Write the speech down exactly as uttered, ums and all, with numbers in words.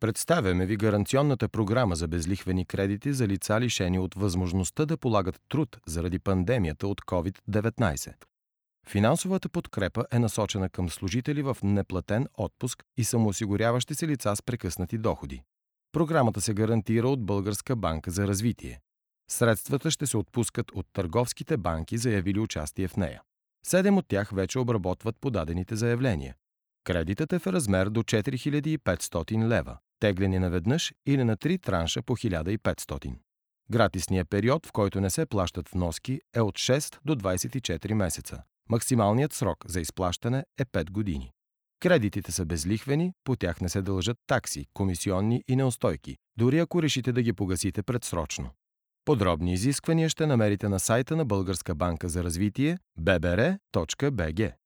Представяме ви гаранционната програма за безлихвени кредити за лица, лишени от възможността да полагат труд заради пандемията от ковид деветнайсет. Финансовата подкрепа е насочена към служители в неплатен отпуск и самоосигуряващи се лица с прекъснати доходи. Програмата се гарантира от Българска банка за развитие. Средствата ще се отпускат от търговските банки, заявили участие в нея. Седем от тях вече обработват подадените заявления. Кредитът е в размер до четири хиляди и петстотин лева, теглени наведнъж или на три транша по хиляда и петстотин. Гратисният период, в който не се плащат вноски, е от шест до двайсет и четири месеца. Максималният срок за изплащане е пет години. Кредитите са безлихвени, по тях не се дължат такси, комисионни и неустойки, дори ако решите да ги погасите предсрочно. Подробни изисквания ще намерите на сайта на Българска банка за развитие би би ар точка би джи.